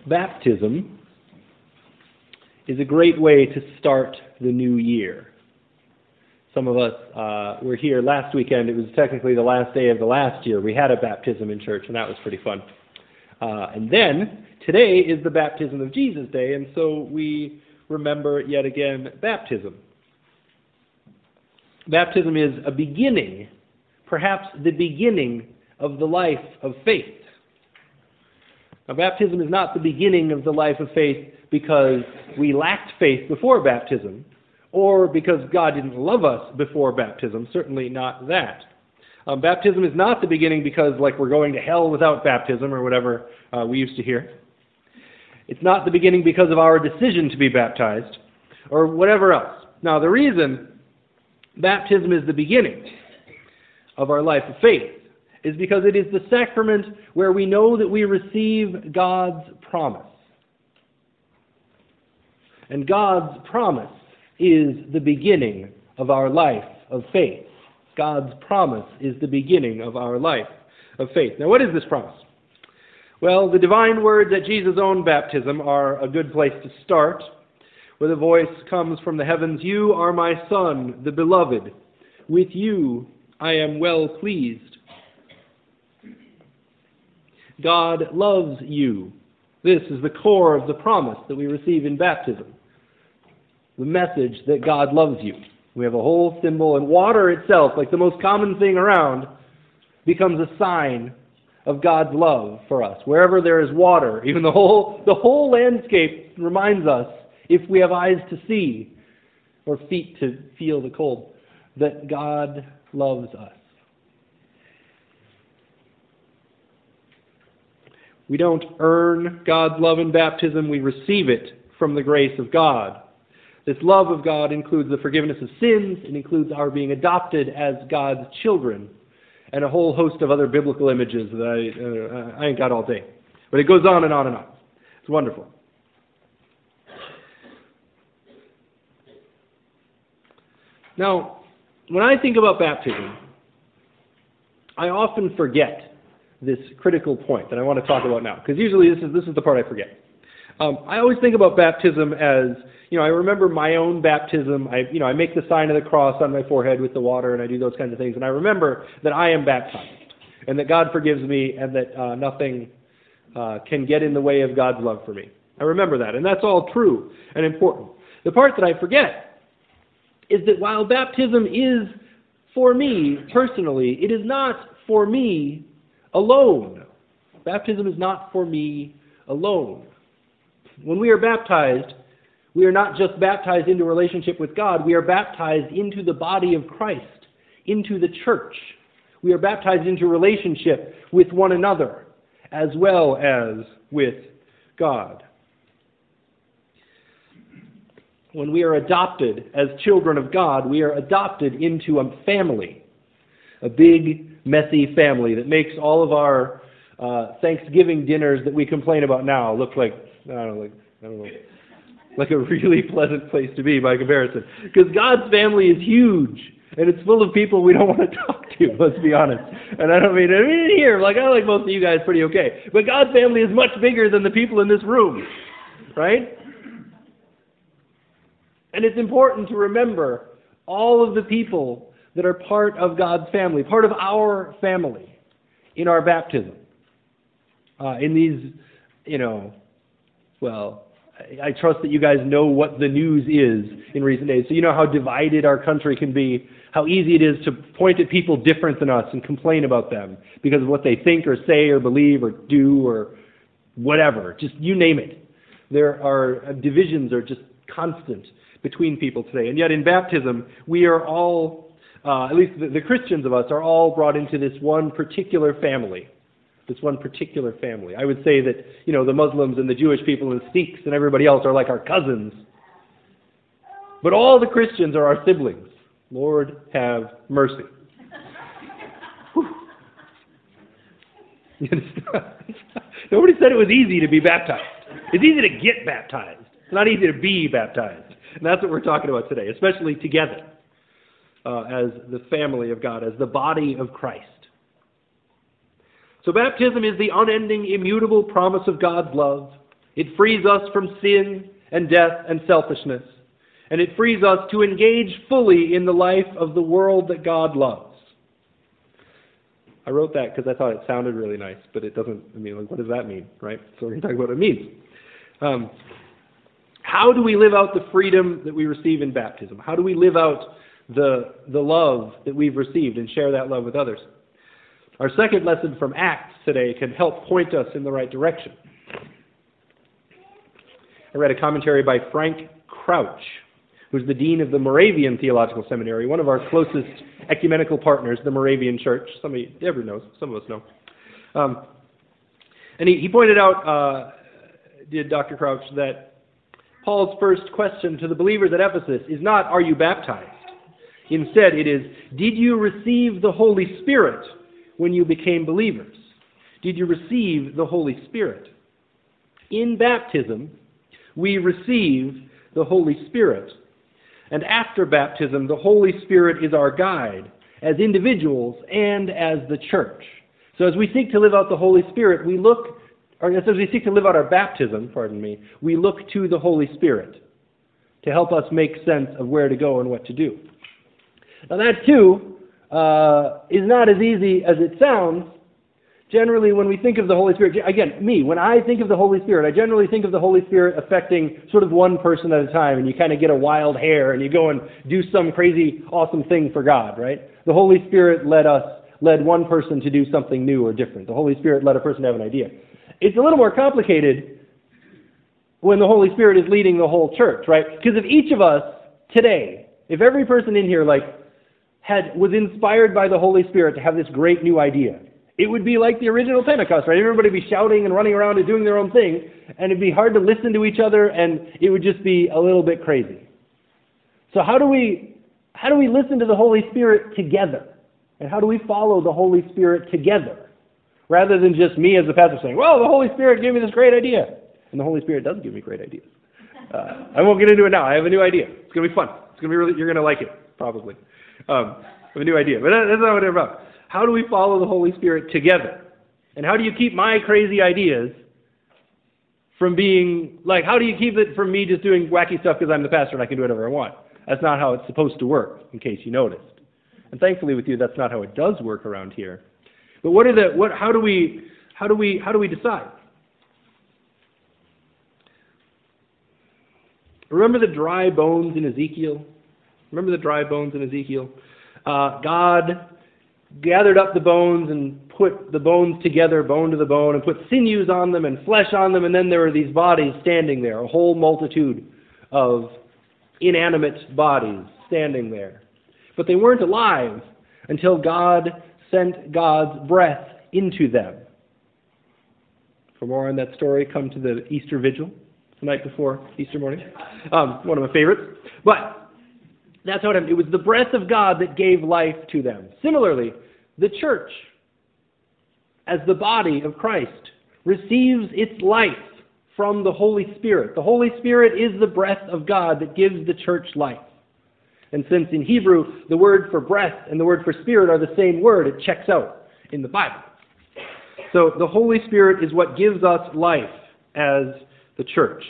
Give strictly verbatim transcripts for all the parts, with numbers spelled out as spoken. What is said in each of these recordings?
Baptism is a great way to start the new year. Some of us uh, were here last weekend. It was technically the last day of the last year. We had a baptism in church, and that was pretty fun. Uh, and then, today is the baptism of Jesus Day, and so we remember yet again baptism. Baptism is a beginning, perhaps the beginning of the life of faith. Now, baptism is not the beginning of the life of faith because we lacked faith before baptism, or because God didn't love us before baptism. Certainly not that. Um, baptism is not the beginning because, like, we're going to hell without baptism, or whatever uh, we used to hear. It's not the beginning because of our decision to be baptized, or whatever else. Now, the reason baptism is the beginning of our life of faith is because it is the sacrament where we know that we receive God's promise. And God's promise is the beginning of our life of faith. God's promise is the beginning of our life of faith. Now, what is this promise? Well, the divine words at Jesus' own baptism are a good place to start, where the voice comes from the heavens, "You are my Son, the beloved. With you I am well pleased." God loves you. This is the core of the promise that we receive in baptism. The message that God loves you. We have a whole symbol, and water itself, like the most common thing around, becomes a sign of God's love for us. Wherever there is water, even the whole, the whole landscape reminds us, if we have eyes to see or feet to feel the cold, that God loves us. We don't earn God's love in baptism, we receive it from the grace of God. This love of God includes the forgiveness of sins, it includes our being adopted as God's children, and a whole host of other biblical images that I, uh, I ain't got all day. But it goes on and on and on. It's wonderful. Now, when I think about baptism, I often forget this critical point that I want to talk about now, because usually this is this is the part I forget. Um, I always think about baptism as, you know, I remember my own baptism. I, you know, I make the sign of the cross on my forehead with the water, and I do those kinds of things, and I remember that I am baptized, and that God forgives me, and that uh, nothing uh, can get in the way of God's love for me. I remember that, and that's all true and important. The part that I forget is that while baptism is for me personally, it is not for me alone. Baptism is not for me alone. When we are baptized, we are not just baptized into a relationship with God, we are baptized into the body of Christ, into the church. We are baptized into a relationship with one another, as well as with God. When we are adopted as children of God, we are adopted into a family, a big, messy family that makes all of our uh, Thanksgiving dinners that we complain about now look like, I don't know, like, I don't know, like a really pleasant place to be by comparison. Because God's family is huge, and it's full of people we don't want to talk to, let's be honest. And I don't mean, I mean here, like I like most of you guys pretty okay. But God's family is much bigger than the people in this room, right? And it's important to remember all of the people that are part of God's family, part of our family in our baptism. Uh, in these, you know, well, I, I trust that you guys know what the news is in recent days. So you know how divided our country can be, how easy it is to point at people different than us and complain about them because of what they think or say or believe or do or whatever. Just you name it. There are divisions are just constant between people today. And yet in baptism, we are all, uh, at least the, the Christians of us, are all brought into this one particular family. This one particular family. I would say that, you know, the Muslims and the Jewish people and the Sikhs and everybody else are like our cousins. But all the Christians are our siblings. Lord, have mercy. Nobody said it was easy to be baptized. It's easy to get baptized. It's not easy to be baptized. And that's what we're talking about today, especially together uh, as the family of God, as the body of Christ. So baptism is the unending, immutable promise of God's love. It frees us from sin and death and selfishness. And it frees us to engage fully in the life of the world that God loves. I wrote that because I thought it sounded really nice, but it doesn't, I mean, like, what does that mean, right? So we're going to talk about what it means. Um, how do we live out the freedom that we receive in baptism? How do we live out the, the love that we've received and share that love with others? Our second lesson from Acts today can help point us in the right direction. I read a commentary by Frank Crouch, who's the dean of the Moravian Theological Seminary, one of our closest ecumenical partners, the Moravian Church. Some of you, everyone knows, some of us know. Um, and he, he pointed out, uh, did Doctor Crouch, that Paul's first question to the believers at Ephesus is not, are you baptized? Instead, it is, did you receive the Holy Spirit when you became believers? Did you receive the Holy Spirit? In baptism, we receive the Holy Spirit. And after baptism, the Holy Spirit is our guide as individuals and as the church. So as we seek to live out the Holy Spirit, we look, or as we seek to live out our baptism, pardon me, we look to the Holy Spirit to help us make sense of where to go and what to do. Now that too uh, is not as easy as it sounds. Generally, when we think of the Holy Spirit, again, me, when I think of the Holy Spirit, I generally think of the Holy Spirit affecting sort of one person at a time, and you kind of get a wild hair, and you go and do some crazy, awesome thing for God, right? The Holy Spirit led us, led one person to do something new or different. The Holy Spirit led a person to have an idea. It's a little more complicated when the Holy Spirit is leading the whole church, right? Because if each of us today, if every person in here, like, had was inspired by the Holy Spirit to have this great new idea, it would be like the original Pentecost, right? Everybody would be shouting and running around and doing their own thing, and it'd be hard to listen to each other, and it would just be a little bit crazy. So how do we how do we listen to the Holy Spirit together? And how do we follow the Holy Spirit together? Rather than just me as the pastor saying, well, the Holy Spirit gave me this great idea. And the Holy Spirit does give me great ideas. Uh, I won't get into it now. I have a new idea. It's going to be fun. It's going to be really, you're going to like it, probably. Um, I have a new idea. But that's not what it's about. How do we follow the Holy Spirit together? And how do you keep my crazy ideas from being, like, how do you keep it from me just doing wacky stuff because I'm the pastor and I can do whatever I want? That's not how it's supposed to work, in case you noticed. And thankfully with you, that's not how it does work around here. But what are the, what, how do we, how do we, how do we decide? Remember the dry bones in Ezekiel? Remember the dry bones in Ezekiel? Uh, God gathered up the bones and put the bones together, bone to the bone, and put sinews on them and flesh on them, and then there were these bodies standing there, a whole multitude of inanimate bodies standing there. But they weren't alive until God sent God's breath into them. For more on that story, come to the Easter Vigil, the night before Easter morning. Um, one of my favorites. But that's what happened. It was the breath of God that gave life to them. Similarly, the church, as the body of Christ, receives its life from the Holy Spirit. The Holy Spirit is the breath of God that gives the church life. And since in Hebrew the word for breath and the word for spirit are the same word, it checks out in the Bible. So the Holy Spirit is what gives us life as the church.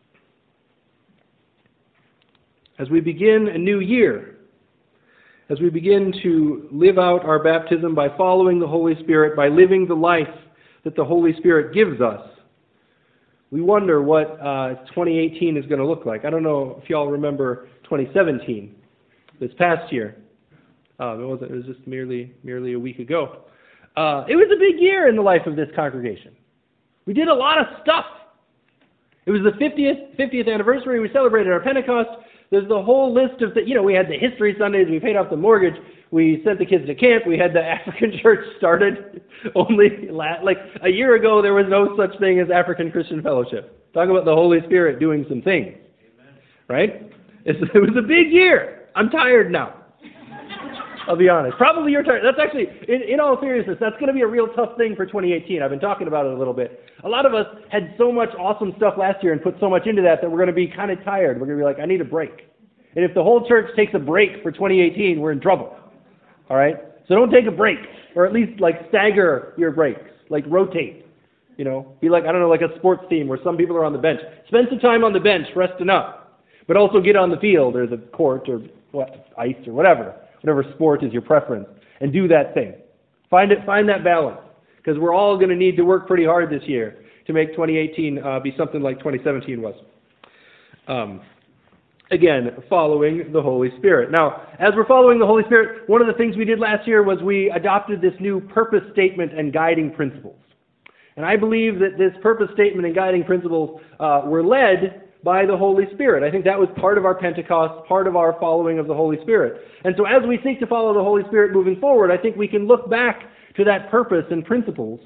As we begin a new year, as we begin to live out our baptism by following the Holy Spirit, by living the life that the Holy Spirit gives us, we wonder what uh, twenty eighteen is going to look like. I don't know if you all remember twenty seventeen, this past year. Um, it wasn't. It was just merely merely a week ago. Uh, it was a big year in the life of this congregation. We did a lot of stuff. It was the fiftieth fiftieth anniversary. We celebrated our Pentecost. There's the whole list of, the, you know, we had the History Sundays, we paid off the mortgage, we sent the kids to camp, we had the African church started. Only, like, a year ago there was no such thing as African Christian Fellowship. Talk about the Holy Spirit doing some things. Amen. Right? It's, it was a big year. I'm tired now. I'll be honest. Probably you're tired. That's actually, in, in all seriousness, that's going to be a real tough thing for twenty eighteen. I've been talking about it a little bit. A lot of us had so much awesome stuff last year and put so much into that that we're going to be kind of tired. We're going to be like, I need a break. And if the whole church takes a break for twenty eighteen, we're in trouble. All right? So don't take a break, or at least like stagger your breaks, like rotate. You know, be like, I don't know, like a sports team where some people are on the bench. Spend some time on the bench resting up, but also get on the field or the court or what, ice or whatever, whatever sport is your preference, and do that thing. Find it, find that balance, because we're all going to need to work pretty hard this year to make twenty eighteen uh, be something like twenty seventeen was. Um, again, following the Holy Spirit. Now, as we're following the Holy Spirit, one of the things we did last year was we adopted this new purpose statement and guiding principles. And I believe that this purpose statement and guiding principles uh, were led by the Holy Spirit. I think that was part of our Pentecost, part of our following of the Holy Spirit. And so as we seek to follow the Holy Spirit moving forward, I think we can look back to that purpose and principles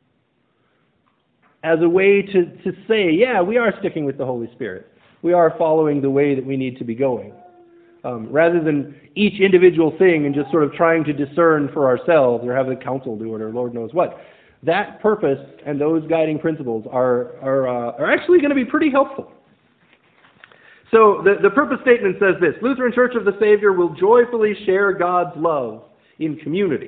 as a way to, to say, yeah, we are sticking with the Holy Spirit. We are following the way that we need to be going. Um, rather than each individual thing and just sort of trying to discern for ourselves or have the council do it or Lord knows what. That purpose and those guiding principles are, are, uh, are actually going to be pretty helpful. So the, the purpose statement says this: Lutheran Church of the Savior will joyfully share God's love in community.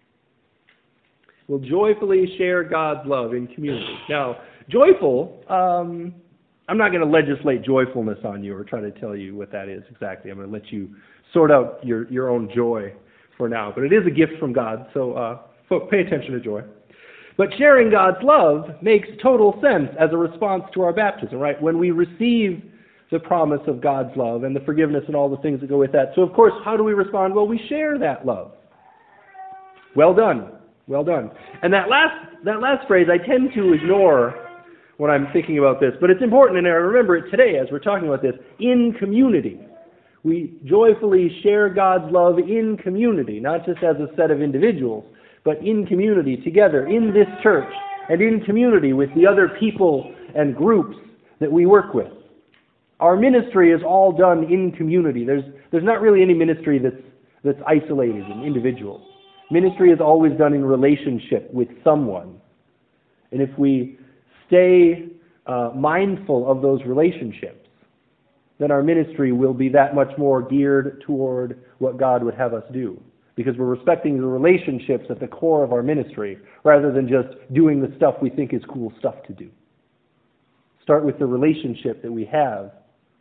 Will joyfully share God's love in community. Now, joyful, um, I'm not going to legislate joyfulness on you or try to tell you what that is exactly. I'm going to let you sort out your, your own joy for now. But it is a gift from God, so uh, pay attention to joy. But sharing God's love makes total sense as a response to our baptism, right? When we receive the promise of God's love and the forgiveness and all the things that go with that. So, of course, how do we respond? Well, we share that love. Well done. Well done. And that last that last phrase I tend to ignore when I'm thinking about this, but it's important, and I remember it today as we're talking about this, in community. We joyfully share God's love in community, not just as a set of individuals, but in community, together, in this church, and in community with the other people and groups that we work with. Our ministry is all done in community. There's there's not really any ministry that's that's isolated and individual. Ministry is always done in relationship with someone. And if we stay uh, mindful of those relationships, then our ministry will be that much more geared toward what God would have us do. Because we're respecting the relationships at the core of our ministry, rather than just doing the stuff we think is cool stuff to do. Start with the relationship that we have,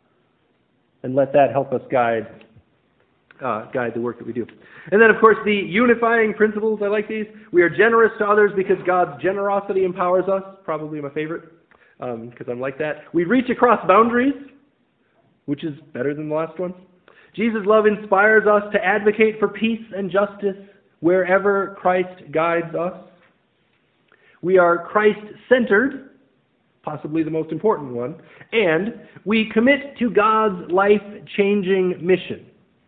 and let that help us guide uh, guide the work that we do. And then, of course, the unifying principles, I like these. We are generous to others because God's generosity empowers us. Probably my favorite, because um, I'm like that. We reach across boundaries, which is better than the last one. Jesus' love inspires us to advocate for peace and justice wherever Christ guides us. We are Christ-centered, possibly the most important one, and we commit to God's life-changing mission.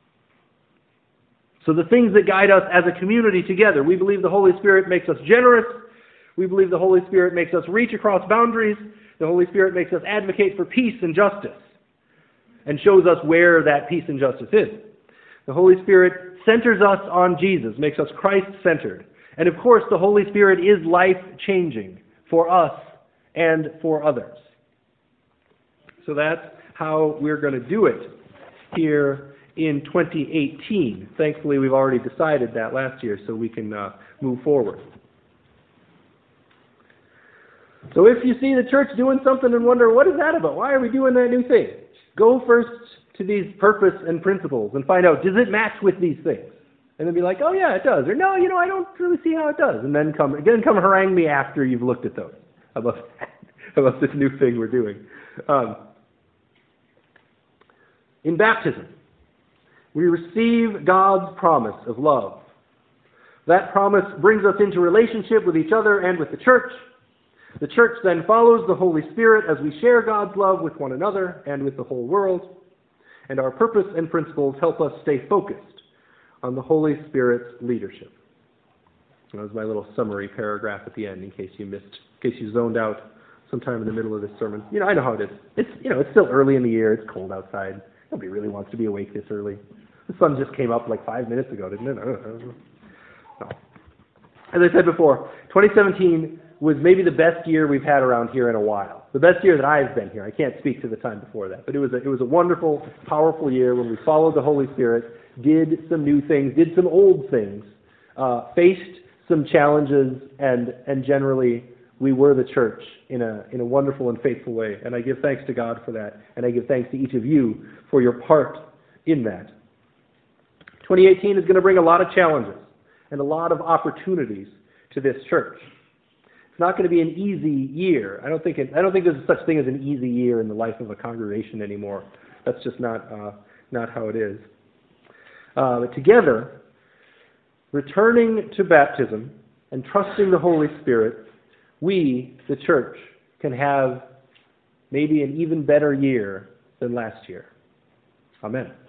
So the things that guide us as a community together, we believe the Holy Spirit makes us generous. We believe the Holy Spirit makes us reach across boundaries. The Holy Spirit makes us advocate for peace and justice, and shows us where that peace and justice is. The Holy Spirit centers us on Jesus, makes us Christ-centered. And of course, the Holy Spirit is life-changing for us and for others. So that's how we're going to do it here in twenty eighteen. Thankfully, we've already decided that last year, so we can uh, move forward. So if you see the church doing something and wonder, what is that about? Why are we doing that new thing? Go first to these purpose and principles and find out, does it match with these things? And then be like, oh yeah, it does. Or no, you know, I don't really see how it does. And then come again, come harangue me after you've looked at those. About, about this new thing we're doing. Um, in baptism, we receive God's promise of love. That promise brings us into relationship with each other and with the church. The church then follows the Holy Spirit as we share God's love with one another and with the whole world. And our purpose and principles help us stay focused on the Holy Spirit's leadership. That was my little summary paragraph at the end in case you missed, in case you zoned out sometime in the middle of this sermon. You know, I know how it is. It's, you know, it's still early in the year. It's cold outside. Nobody really wants to be awake this early. The sun just came up like five minutes ago, didn't it? I don't know. No. As I said before, twenty seventeen was maybe the best year we've had around here in a while. The best year that I've been here. I can't speak to the time before that. But it was a, it was a wonderful, powerful year when we followed the Holy Spirit, did some new things, did some old things, uh, faced some challenges, and, and generally we were the church in a, in a wonderful and faithful way. And I give thanks to God for that. And I give thanks to each of you for your part in that. twenty eighteen is going to bring a lot of challenges and a lot of opportunities to this church. It's not going to be an easy year. I don't think it, I don't think there's such thing as an easy year in the life of a congregation anymore. That's just not uh, not how it is. Uh, but together, returning to baptism and trusting the Holy Spirit, we, the church, can have maybe an even better year than last year. Amen.